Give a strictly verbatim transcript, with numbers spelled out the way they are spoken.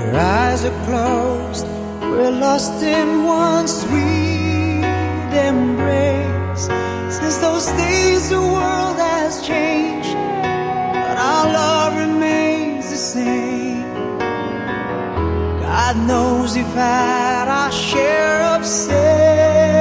Our eyes are closed, we're lost in one sweet embrace. Since those days the world has changed, but our love remains the same. God knows we've had our share of sin,